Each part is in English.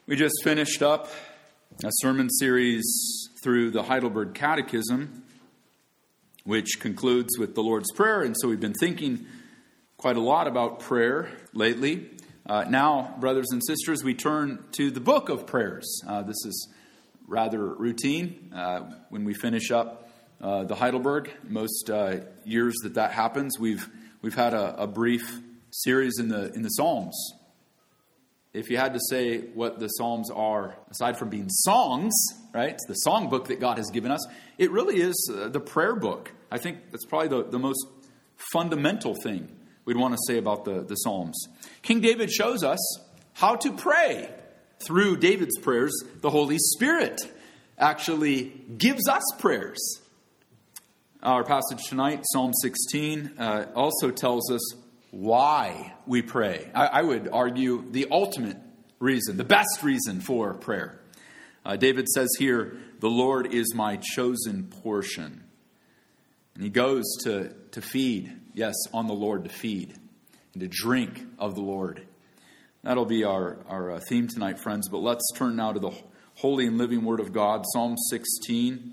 We just finished up a sermon series through the Heidelberg Catechism, which concludes with the Lord's Prayer. And so we've been thinking quite a lot about prayer lately. Now, brothers and sisters, we turn to the book of prayers. This is rather routine when we finish up the Heidelberg. Most years that happens, we've had a brief series in the Psalms. If you had to say what the Psalms are, aside from being songs, right? It's the song book that God has given us. It really is the prayer book. I think that's probably the most fundamental thing we'd want to say about the Psalms. King David shows us how to pray. Through David's prayers, the Holy Spirit actually gives us prayers. Our passage tonight, Psalm 16, also tells us why we pray. I would argue the ultimate reason, the best reason for prayer. David says here, the Lord is my chosen portion. And he goes to feed, yes, on the Lord to feed, and to drink of the Lord. That'll be our theme tonight, friends. But let's turn now to the holy and living Word of God, Psalm 16.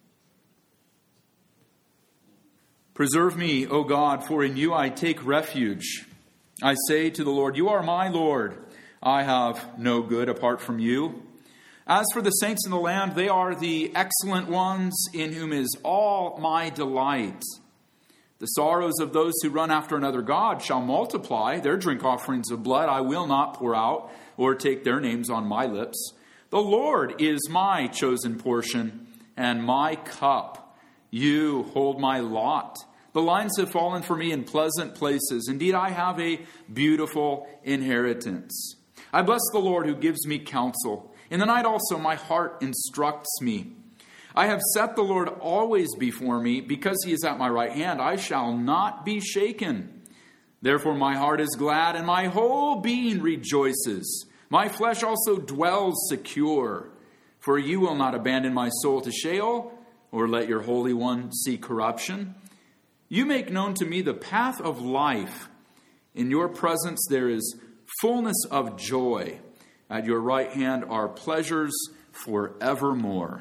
Preserve me, O God, for in you I take refuge. I say to the Lord, you are my Lord. I have no good apart from you. As for the saints in the land, they are the excellent ones in whom is all my delight. The sorrows of those who run after another god shall multiply. Their drink offerings of blood I will not pour out, or take their names on my lips. The Lord is my chosen portion and my cup. You hold my lot. The lines have fallen for me in pleasant places. Indeed, I have a beautiful inheritance. I bless the Lord who gives me counsel. In the night also my heart instructs me. I have set the Lord always before me. Because he is at my right hand, I shall not be shaken. Therefore my heart is glad, and my whole being rejoices. My flesh also dwells secure. For you will not abandon my soul to Sheol, or let your Holy One see corruption. You make known to me the path of life. In your presence there is fullness of joy. At your right hand are pleasures forevermore.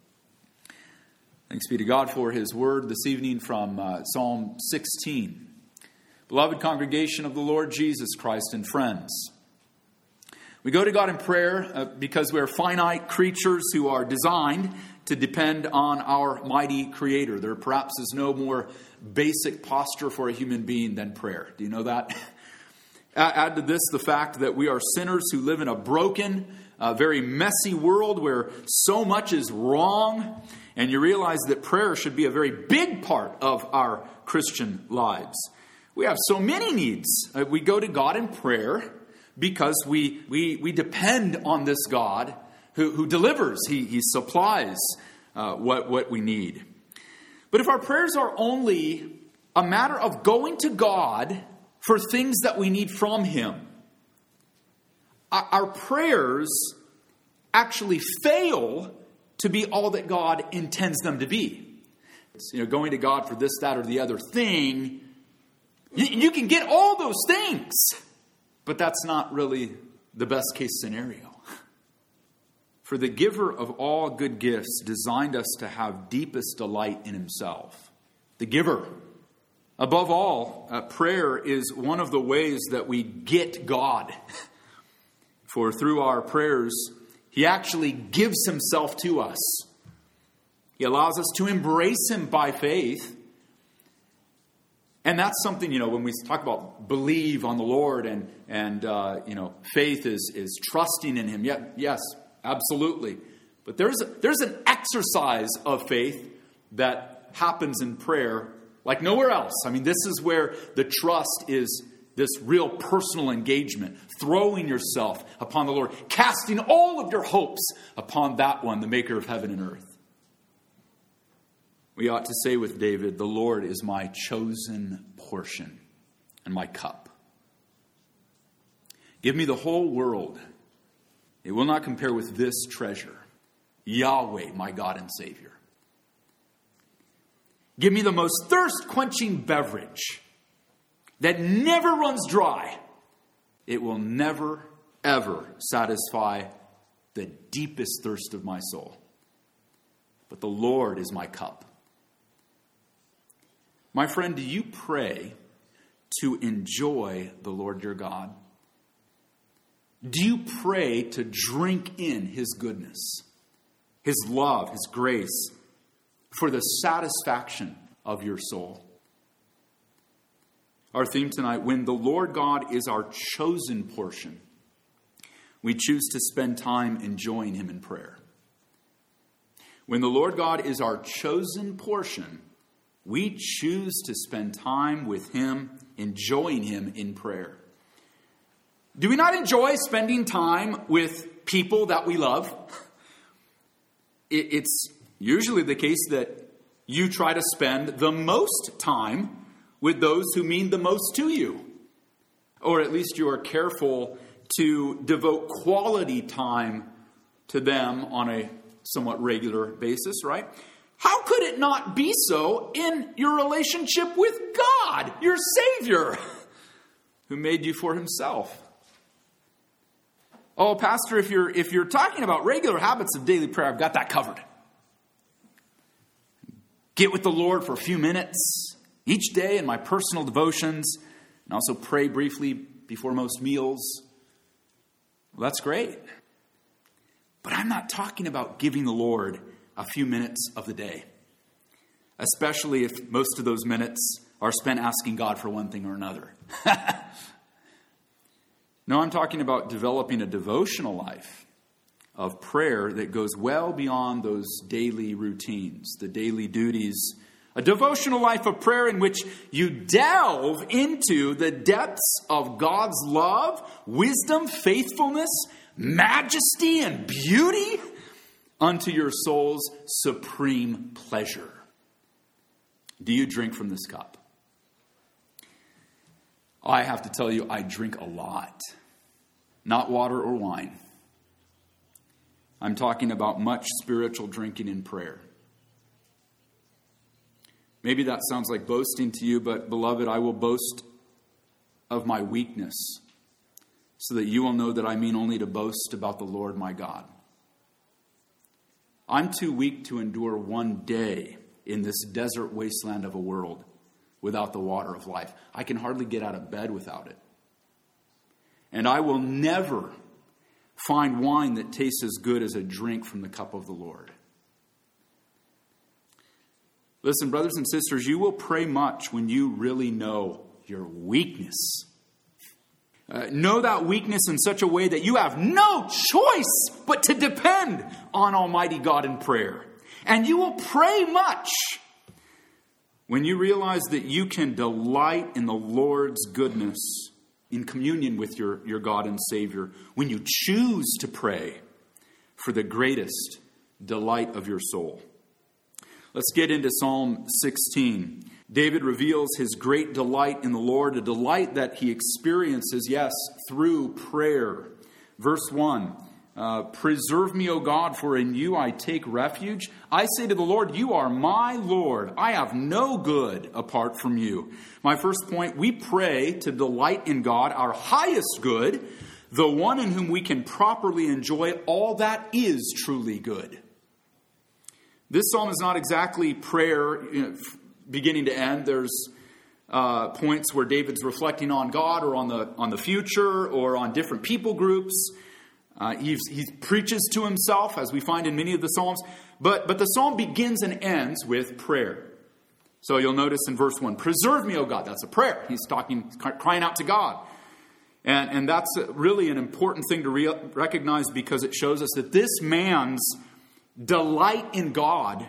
Thanks be to God for his word this evening from Psalm 16. Beloved congregation of the Lord Jesus Christ and friends, we go to God in prayer because we're finite creatures who are designed to depend on our mighty Creator. There perhaps is no more basic posture for a human being than prayer. Do you know that? Add to this the fact that we are sinners who live in a broken, very messy world where so much is wrong. And you realize that prayer should be a very big part of our Christian lives. We have so many needs. We go to God in prayer because we depend on this God who delivers. He supplies what we need. But if our prayers are only a matter of going to God for things that we need from him, our prayers actually fail to be all that God intends them to be. Going to God for this, that, or the other thing. You can get all those things, but that's not really the best case scenario. For the giver of all good gifts designed us to have deepest delight in himself. The giver. Above all, prayer is one of the ways that we get God. For through our prayers, he actually gives himself to us. He allows us to embrace him by faith. And that's something, when we talk about believe on the Lord and faith is trusting in him. Yes, absolutely. But there's an exercise of faith that happens in prayer like nowhere else. I mean, this is where the trust is this real personal engagement, throwing yourself upon the Lord, casting all of your hopes upon that one, the maker of heaven and earth. We ought to say with David, the Lord is my chosen portion and my cup. Give me the whole world. It will not compare with this treasure, Yahweh, my God and Savior. Give me the most thirst-quenching beverage that never runs dry. It will never, ever satisfy the deepest thirst of my soul. But the Lord is my cup. My friend, do you pray to enjoy the Lord your God? Do you pray to drink in his goodness, his love, his grace, for the satisfaction of your soul? Our theme tonight, when the Lord God is our chosen portion, we choose to spend time enjoying him in prayer. When the Lord God is our chosen portion, we choose to spend time with him, enjoying him in prayer. Do we not enjoy spending time with people that we love? It's usually the case that you try to spend the most time with those who mean the most to you. Or at least you are careful to devote quality time to them on a somewhat regular basis, right? How could it not be so in your relationship with God, your Savior, who made you for himself? Oh, Pastor, if you're talking about regular habits of daily prayer, I've got that covered. Get with the Lord for a few minutes each day in my personal devotions, and also pray briefly before most meals. Well, that's great. But I'm not talking about giving the Lord a few minutes of the day, especially if most of those minutes are spent asking God for one thing or another. No, I'm talking about developing a devotional life of prayer that goes well beyond those daily routines, the daily duties. A devotional life of prayer in which you delve into the depths of God's love, wisdom, faithfulness, majesty, and beauty unto your soul's supreme pleasure. Do you drink from this cup? I have to tell you, I drink a lot. Not water or wine. I'm talking about much spiritual drinking in prayer. Maybe that sounds like boasting to you, but beloved, I will boast of my weakness so that you will know that I mean only to boast about the Lord my God. I'm too weak to endure one day in this desert wasteland of a world without the water of life. I can hardly get out of bed without it. And I will never find wine that tastes as good as a drink from the cup of the Lord. Listen, brothers and sisters, you will pray much when you really know your weakness. Know that weakness in such a way that you have no choice but to depend on Almighty God in prayer. And you will pray much when you realize that you can delight in the Lord's goodness in communion with your God and Savior, when you choose to pray for the greatest delight of your soul. Let's get into Psalm 16. David reveals his great delight in the Lord, a delight that he experiences, yes, through prayer. Verse 1, preserve me, O God, for in you I take refuge. I say to the Lord, you are my Lord. I have no good apart from you. My first point, we pray to delight in God, our highest good, the one in whom we can properly enjoy all that is truly good. This psalm is not exactly prayer, beginning to end. There's points where David's reflecting on God or on the future or on different people groups. He preaches to himself, as we find in many of the Psalms. But the psalm begins and ends with prayer. So you'll notice in verse 1, preserve me, O God. That's a prayer. He's crying out to God. And that's really an important thing to recognize, because it shows us that this man's delight in God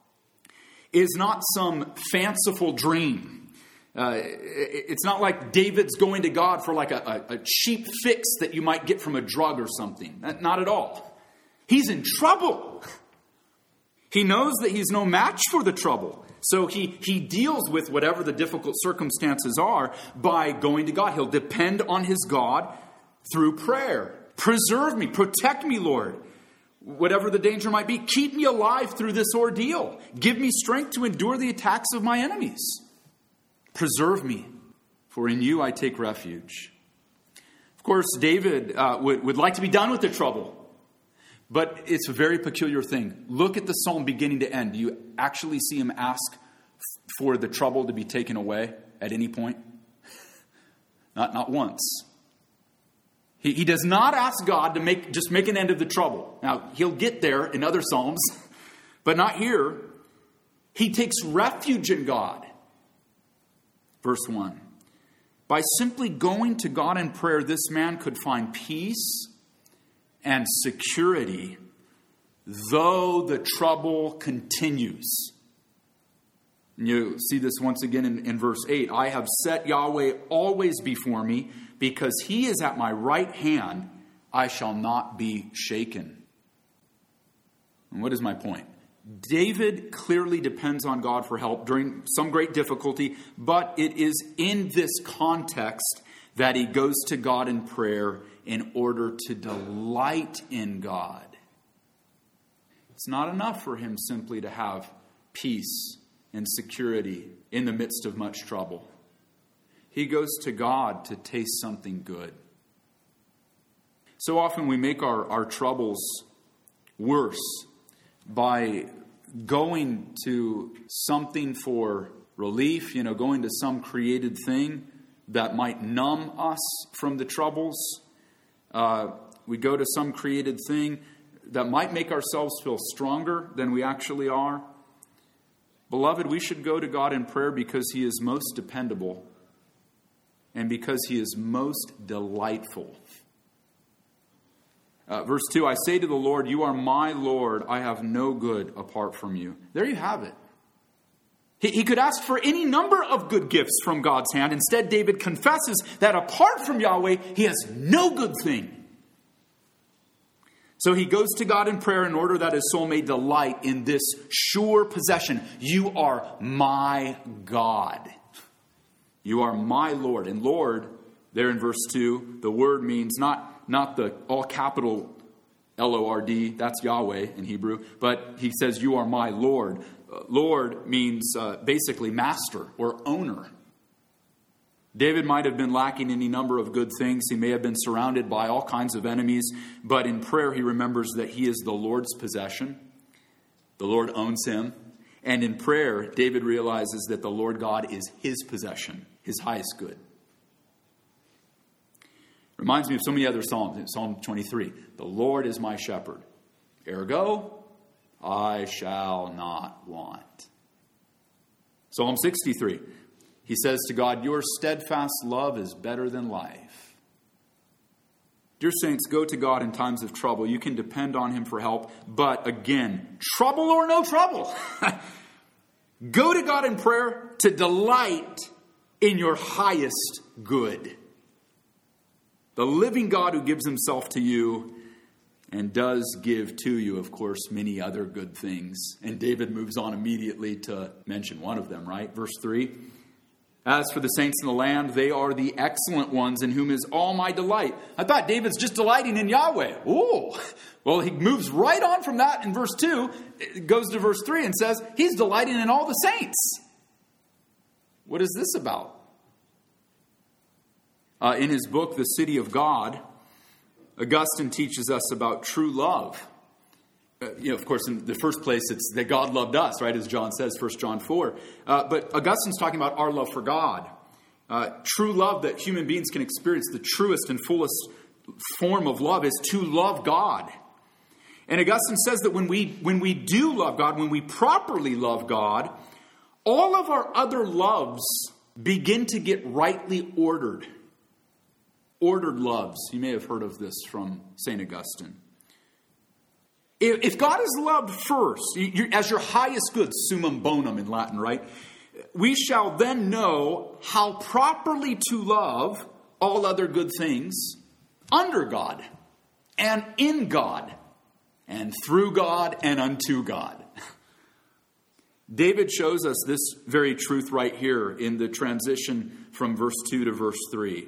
is not some fanciful dream. It's not like David's going to God for like a cheap fix that you might get from a drug or something. Not at all. He's in trouble. He knows that he's no match for the trouble. So he deals with whatever the difficult circumstances are by going to God. He'll depend on his God through prayer. Preserve me, protect me, Lord. Whatever the danger might be, keep me alive through this ordeal. Give me strength to endure the attacks of my enemies. Preserve me, for in you I take refuge. Of course, David would like to be done with the trouble. But it's a very peculiar thing. Look at the psalm beginning to end. Do you actually see him ask for the trouble to be taken away at any point? Not once. He does not ask God to make an end of the trouble. Now, he'll get there in other psalms, but not here. He takes refuge in God. Verse 1. By simply going to God in prayer, this man could find peace and security, though the trouble continues. And you see this once again in verse 8. I have set Yahweh always before me, because he is at my right hand, I shall not be shaken. And what is my point? David clearly depends on God for help during some great difficulty, but it is in this context that he goes to God in prayer in order to delight in God. It's not enough for him simply to have peace and security in the midst of much trouble. He goes to God to taste something good. So often we make our troubles worse by going to something for relief, going to some created thing that might numb us from the troubles. We go to some created thing that might make ourselves feel stronger than we actually are. Beloved, we should go to God in prayer because he is most dependable and because he is most delightful. Verse 2, I say to the Lord, you are my Lord. I have no good apart from you. There you have it. He could ask for any number of good gifts from God's hand. Instead, David confesses that apart from Yahweh, he has no good thing. So he goes to God in prayer in order that his soul may delight in this sure possession. You are my God. You are my Lord. And Lord, there in verse 2, the word means not the all capital L-O-R-D, that's Yahweh in Hebrew, but he says, you are my Lord. Lord means basically master or owner. David might have been lacking any number of good things. He may have been surrounded by all kinds of enemies, but in prayer he remembers that he is the Lord's possession. The Lord owns him. And in prayer, David realizes that the Lord God is his possession, his highest good. Reminds me of so many other Psalms. Psalm 23. The Lord is my shepherd. Ergo, I shall not want. Psalm 63. He says to God, your steadfast love is better than life. Dear saints, go to God in times of trouble. You can depend on him for help. But again, trouble or no trouble. Go to God in prayer to delight in your highest good. The living God who gives himself to you and does give to you, of course, many other good things. And David moves on immediately to mention one of them, right? Verse 3. As for the saints in the land, they are the excellent ones in whom is all my delight. I thought David's just delighting in Yahweh. Ooh. Well, he moves right on from that in verse 2. It goes to verse 3 and says, he's delighting in all the saints. What is this about? In his book, The City of God, Augustine teaches us about true love. Of course, in the first place, it's that God loved us, right? As John says, 1 John 4. But Augustine's talking about our love for God. True love that human beings can experience, the truest and fullest form of love is to love God. And Augustine says that when we do love God, when we properly love God, all of our other loves begin to get rightly ordered. Ordered loves. You may have heard of this from St. Augustine. If God is loved first, as your highest good, summum bonum in Latin, right? We shall then know how properly to love all other good things under God and in God and through God and unto God. David shows us this very truth right here in the transition from verse 2 to verse 3.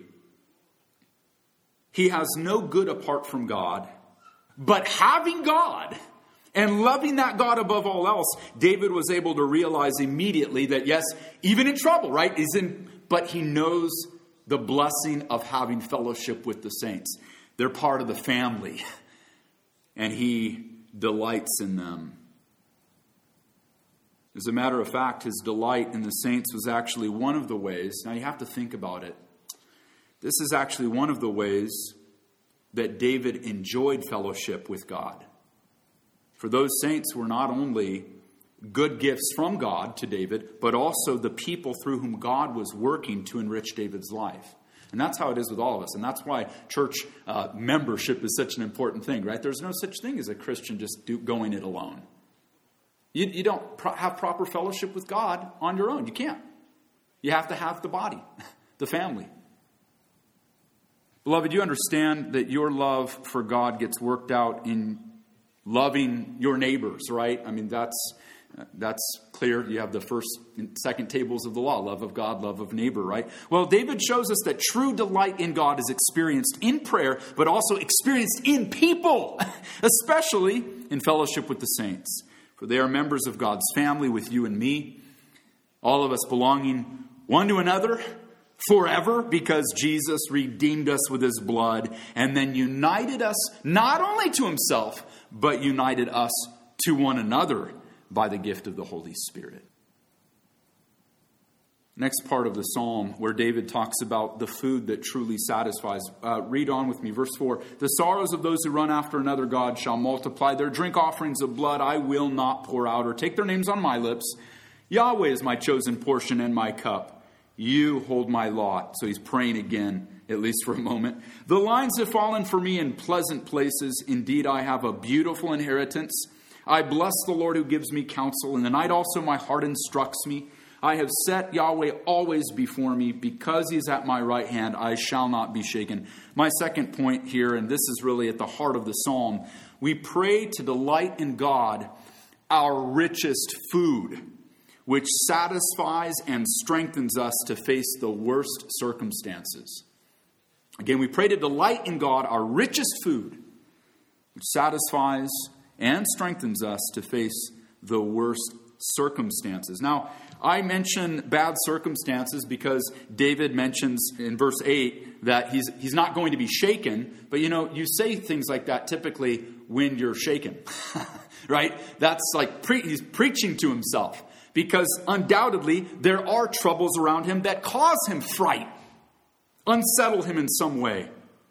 He has no good apart from God, but having God and loving that God above all else, David was able to realize immediately that yes, even in trouble, right? But he knows the blessing of having fellowship with the saints. They're part of the family. and he delights in them. As a matter of fact, his delight in the saints was actually one of the ways, now you have to think about it, this is actually one of the ways that David enjoyed fellowship with God. For those saints were not only good gifts from God to David, but also the people through whom God was working to enrich David's life. And that's how it is with all of us. And that's why church membership is such an important thing, right? There's no such thing as a Christian just going it alone. You don't have proper fellowship with God on your own. You can't. You have to have the body, the family. Beloved, you understand that your love for God gets worked out in loving your neighbors, right? I mean, that's clear. You have the first and second tables of the law, love of God, love of neighbor, right? Well, David shows us that true delight in God is experienced in prayer, but also experienced in people, especially in fellowship with the saints. For they are members of God's family with you and me, all of us belonging one to another forever because Jesus redeemed us with his blood and then united us not only to himself, but united us to one another by the gift of the Holy Spirit. Next part of the psalm where David talks about the food that truly satisfies. Read on with me, verse 4. The sorrows of those who run after another God shall multiply. Their drink offerings of blood I will not pour out or take their names on my lips. Yahweh is my chosen portion and my cup. You hold my lot. So he's praying again, at least for a moment. The lines have fallen for me in pleasant places. Indeed, I have a beautiful inheritance. I bless the Lord who gives me counsel. In the night also my heart instructs me. I have set Yahweh always before me. Because he is at my right hand, I shall not be shaken. My second point here, and this is really at the heart of the psalm, we pray to delight in God, our richest food, which satisfies and strengthens us to face the worst circumstances. Again, we pray to delight in God, our richest food, which satisfies and strengthens us to face the worst circumstances. Now, I mention bad circumstances because David mentions in verse 8 that he's not going to be shaken. But you say things like that typically when you're shaken, right? That's like he's preaching to himself. Because undoubtedly, there are troubles around him that cause him fright, unsettle him in some way.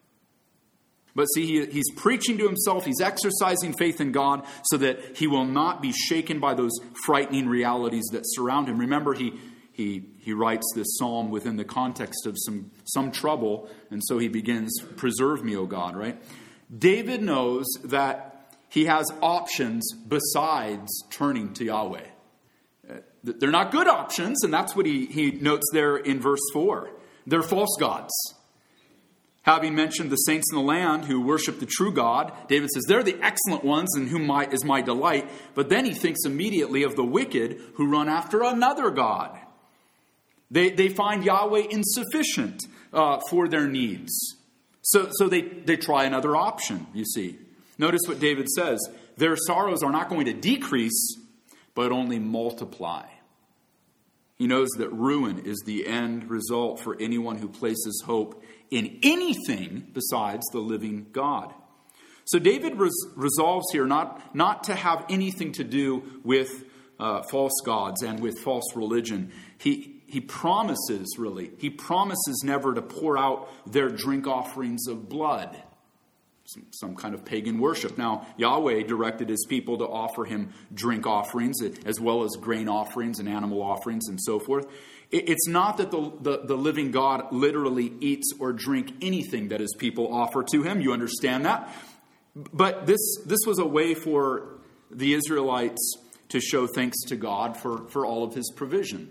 But see, he's preaching to himself, he's exercising faith in God so that he will not be shaken by those frightening realities that surround him. Remember, he writes this psalm within the context of some trouble, and so he begins, preserve me, O God, right? David knows that he has options besides turning to Yahweh. They're not good options, and that's what he notes there in verse 4. They're false gods. Having mentioned the saints in the land who worship the true God, David says, they're the excellent ones in whom is my delight. But then he thinks immediately of the wicked who run after another God. They find Yahweh insufficient for their needs. So they try another option, you see. Notice what David says. Their sorrows are not going to decrease, but only multiply. He knows that ruin is the end result for anyone who places hope in anything besides the living God. So David resolves here not to have anything to do with false gods and with false religion. He promises never to pour out their drink offerings of blood. Some kind of pagan worship. Now, Yahweh directed his people to offer him drink offerings as well as grain offerings and animal offerings and so forth. It's not that the living God literally eats or drink anything that his people offer to him. You understand that? But this was a way for the Israelites to show thanks to God for all of his provision.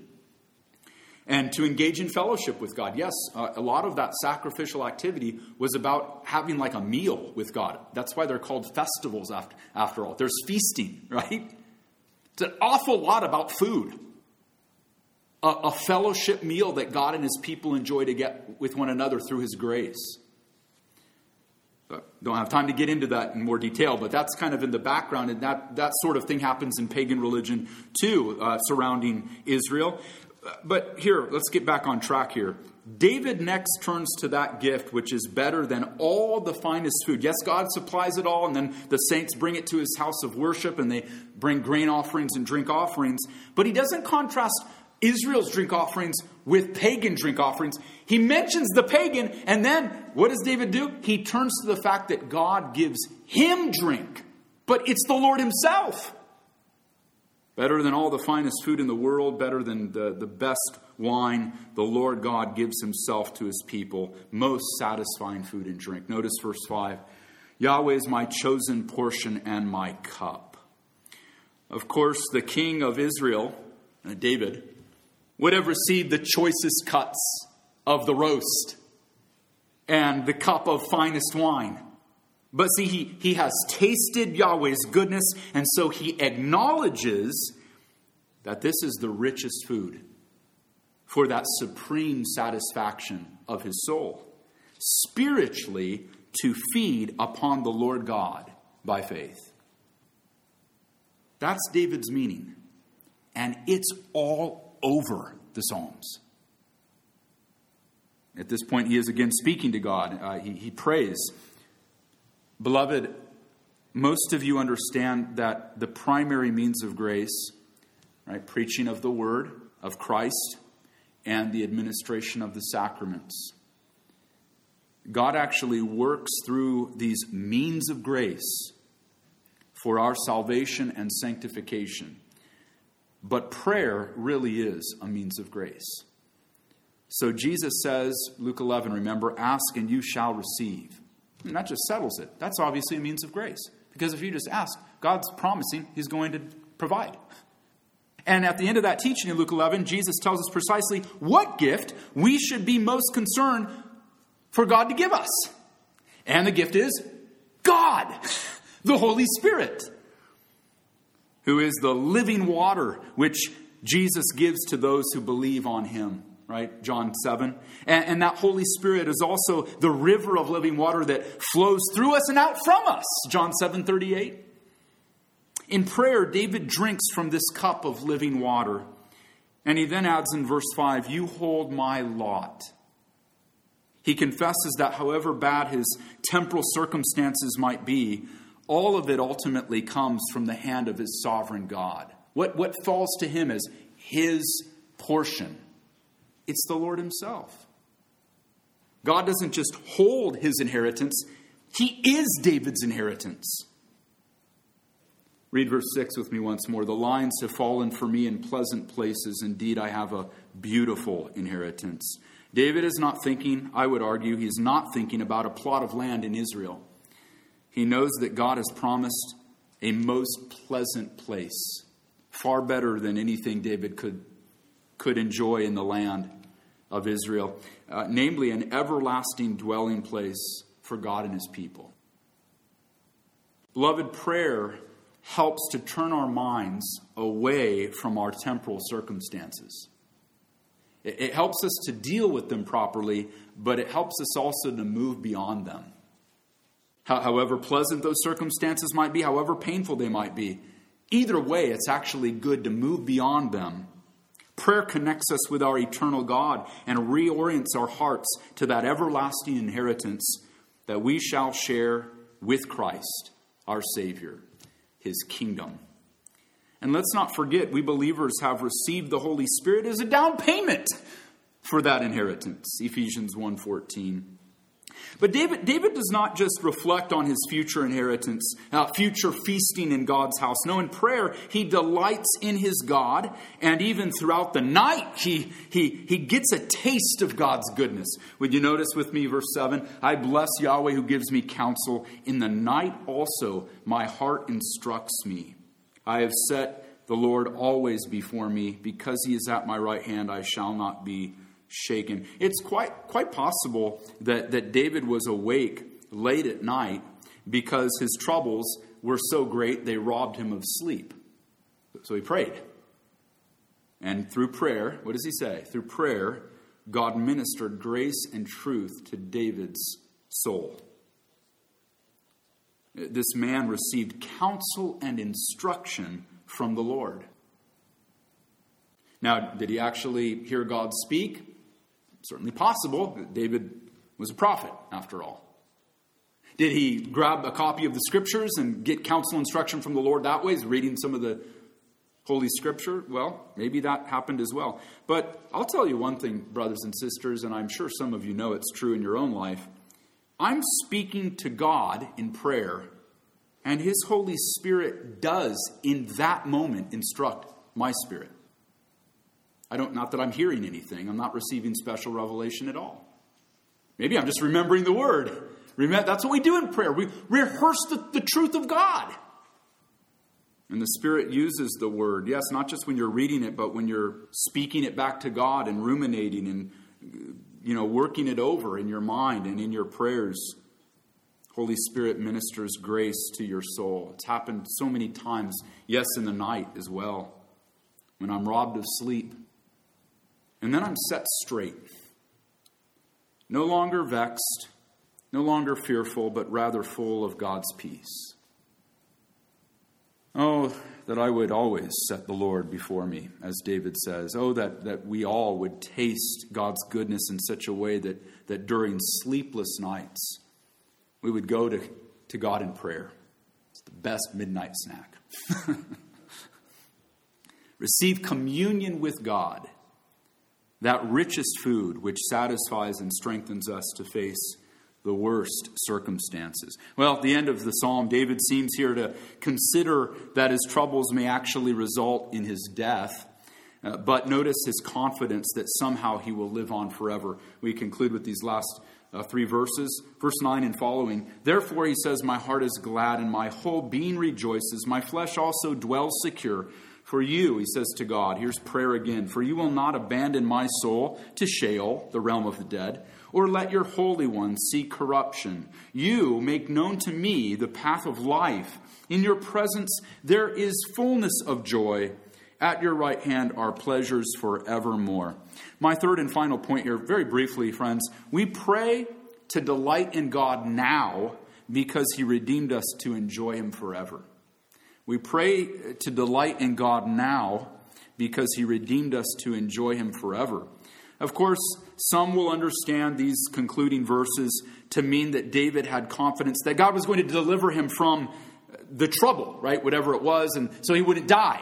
And to engage in fellowship with God. Yes, a lot of that sacrificial activity was about having like a meal with God. That's why they're called festivals after all. There's feasting, right? It's an awful lot about food. A fellowship meal that God and his people enjoy to get with one another through his grace. Don't have time to get into that in more detail, but that's kind of in the background. And that sort of thing happens in pagan religion too, surrounding Israel. But here, let's get back on track here. David next turns to that gift which is better than all the finest food. Yes, God supplies it all, and then the saints bring it to his house of worship, and they bring grain offerings and drink offerings. But he doesn't contrast Israel's drink offerings with pagan drink offerings. He mentions the pagan, and then what does David do? He turns to the fact that God gives him drink, but it's the Lord himself. Better than all the finest food in the world, better than the best wine, the Lord God gives himself to his people, most satisfying food and drink. Notice verse 5. Yahweh is my chosen portion and my cup. Of course, the king of Israel, David, would have received the choicest cuts of the roast and the cup of finest wine. But see, he has tasted Yahweh's goodness, and so he acknowledges that this is the richest food for that supreme satisfaction of his soul, spiritually to feed upon the Lord God by faith. That's David's meaning, and it's all over the Psalms. At this point, he is again speaking to God. He prays. Beloved, most of you understand that the primary means of grace, right, preaching of the word of Christ and the administration of the sacraments. God actually works through these means of grace for our salvation and sanctification. But prayer really is a means of grace. So Jesus says, Luke 11, remember, ask and you shall receive. And that just settles it. That's obviously a means of grace. Because if you just ask, God's promising he's going to provide. And at the end of that teaching in Luke 11, Jesus tells us precisely what gift we should be most concerned for God to give us. And the gift is God, the Holy Spirit, who is the living water which Jesus gives to those who believe on him. Right, John 7. And that Holy Spirit is also the river of living water that flows through us and out from us. John 7:38. In prayer, David drinks from this cup of living water. And he then adds in verse 5, you hold my lot. He confesses that however bad his temporal circumstances might be, all of it ultimately comes from the hand of his sovereign God. What falls to him as his portion? It's the Lord himself. God doesn't just hold his inheritance. He is David's inheritance. Read verse 6 with me once more. The lines have fallen for me in pleasant places. Indeed, I have a beautiful inheritance. David is not thinking, I would argue, he's not thinking about a plot of land in Israel. He knows that God has promised a most pleasant place, far better than anything David could enjoy in the land of Israel, namely an everlasting dwelling place for God and his people. Beloved, prayer helps to turn our minds away from our temporal circumstances. It helps us to deal with them properly, but it helps us also to move beyond them. However pleasant those circumstances might be, however painful they might be, either way, it's actually good to move beyond them. Prayer connects us with our eternal God and reorients our hearts to that everlasting inheritance that we shall share with Christ, our Savior, his kingdom. And let's not forget, we believers have received the Holy Spirit as a down payment for that inheritance, Ephesians 1:14. But David does not just reflect on his future inheritance, future feasting in God's house. No, in prayer, he delights in his God. And even throughout the night, he gets a taste of God's goodness. Would you notice with me verse 7? I bless Yahweh who gives me counsel. In the night also, my heart instructs me. I have set the Lord always before me. Because he is at my right hand, I shall not be shaken. It's quite possible that David was awake late at night because his troubles were so great they robbed him of sleep. So he prayed. And through prayer, what does he say? Through prayer, God ministered grace and truth to David's soul. This man received counsel and instruction from the Lord. Now, did he actually hear God speak? Certainly possible. David was a prophet, after all. Did he grab a copy of the Scriptures and get counsel instruction from the Lord that way, reading some of the Holy Scripture? Well, maybe that happened as well. But I'll tell you one thing, brothers and sisters, and I'm sure some of you know it's true in your own life. I'm speaking to God in prayer, and His Holy Spirit does, in that moment, instruct my spirit. Not that I'm hearing anything. I'm not receiving special revelation at all. Maybe I'm just remembering the Word. That's what we do in prayer. We rehearse the truth of God. And the Spirit uses the Word. Yes, not just when you're reading it, but when you're speaking it back to God and ruminating and, working it over in your mind and in your prayers. Holy Spirit ministers grace to your soul. It's happened so many times, yes, in the night as well, when I'm robbed of sleep. And then I'm set straight. No longer vexed, no longer fearful, but rather full of God's peace. Oh, that I would always set the Lord before me, as David says. Oh, that we all would taste God's goodness in such a way that during sleepless nights, we would go to God in prayer. It's the best midnight snack. Receive communion with God, that richest food which satisfies and strengthens us to face the worst circumstances. Well, at the end of the psalm, David seems here to consider that his troubles may actually result in his death. But notice his confidence that somehow he will live on forever. We conclude with these last 3 verses. Verse 9 and following. Therefore, he says, my heart is glad and my whole being rejoices. My flesh also dwells secure. For you, he says to God, here's prayer again. For you will not abandon my soul to Sheol, the realm of the dead, or let your Holy One see corruption. You make known to me the path of life. In your presence there is fullness of joy. At your right hand are pleasures forevermore. My third and final point here, very briefly, friends. We pray to delight in God now because he redeemed us to enjoy him forever. We pray to delight in God now because he redeemed us to enjoy him forever. Of course, some will understand these concluding verses to mean that David had confidence that God was going to deliver him from the trouble, right? Whatever it was, and so he wouldn't die.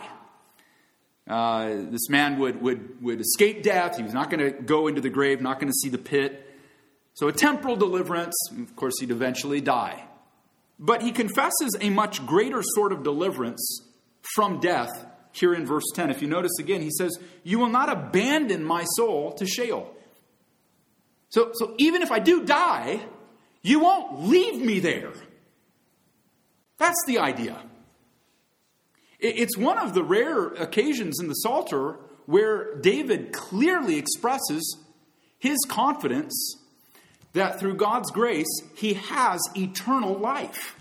This man would escape death. He was not going to go into the grave, not going to see the pit. So a temporal deliverance. Of course, he'd eventually die. But he confesses a much greater sort of deliverance from death here in verse 10. If you notice again, he says, you will not abandon my soul to Sheol. So even if I do die, you won't leave me there. That's the idea. It's one of the rare occasions in the Psalter where David clearly expresses his confidence that through God's grace, he has eternal life.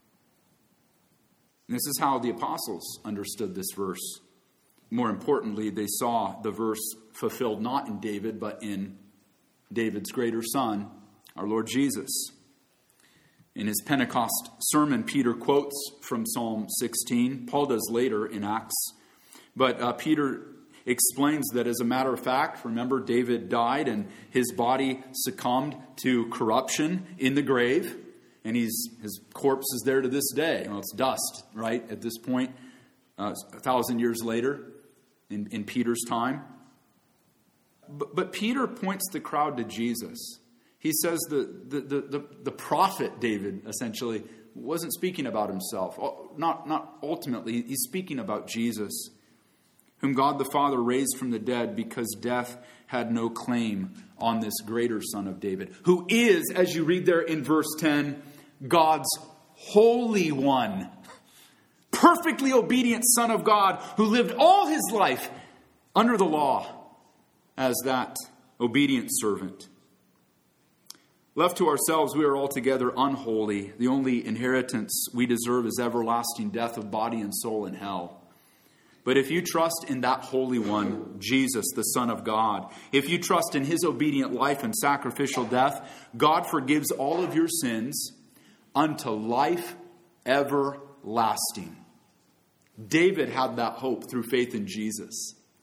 And this is how the apostles understood this verse. More importantly, they saw the verse fulfilled not in David, but in David's greater son, our Lord Jesus. In his Pentecost sermon, Peter quotes from Psalm 16. Paul does later in Acts. But Peter explains that as a matter of fact, remember, David died and his body succumbed to corruption in the grave. And his corpse is there to this day. Well, it's dust, right, at this point, 1,000 years later in Peter's time. But Peter points the crowd to Jesus. He says the prophet David, essentially, wasn't speaking about himself. Not ultimately. He's speaking about Jesus, whom God the Father raised from the dead because death had no claim on this greater son of David, who is, as you read there in verse 10, God's Holy One, perfectly obedient Son of God, who lived all his life under the law as that obedient servant. Left to ourselves, we are altogether unholy. The only inheritance we deserve is everlasting death of body and soul in hell. But if you trust in that Holy One, Jesus, the Son of God, if you trust in his obedient life and sacrificial death, God forgives all of your sins unto life everlasting. David had that hope through faith in Jesus.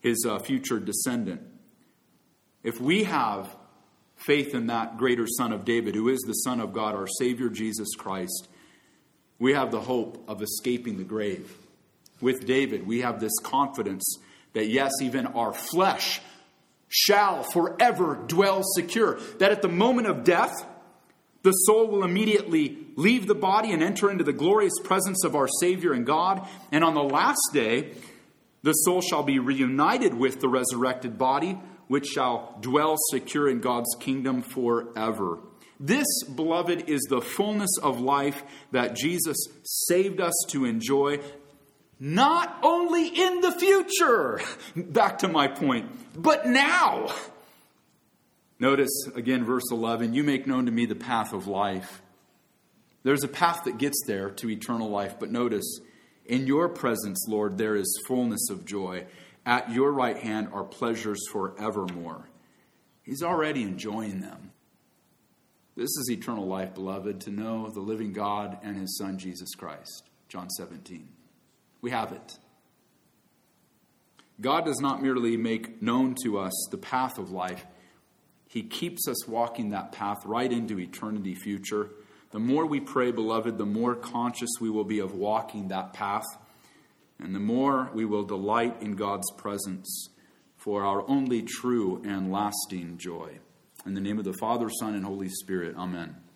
his future descendant. If we have faith in that greater Son of David, who is the Son of God, our Savior Jesus Christ, we have the hope of escaping the grave. With David, we have this confidence that yes, even our flesh shall forever dwell secure. That at the moment of death, the soul will immediately leave the body and enter into the glorious presence of our Savior and God. And on the last day, the soul shall be reunited with the resurrected body, which shall dwell secure in God's kingdom forever. This, beloved, is the fullness of life that Jesus saved us to enjoy, not only in the future, back to my point, but now. Notice again, verse 11, you make known to me the path of life. There's a path that gets there to eternal life, but notice, in your presence, Lord, there is fullness of joy. At your right hand are pleasures forevermore. He's already enjoying them. This is eternal life, beloved, to know the living God and his Son, Jesus Christ. John 17. We have it. God does not merely make known to us the path of life. He keeps us walking that path right into eternity future. The more we pray, beloved, the more conscious we will be of walking that path. And the more we will delight in God's presence for our only true and lasting joy. In the name of the Father, Son, and Holy Spirit, amen.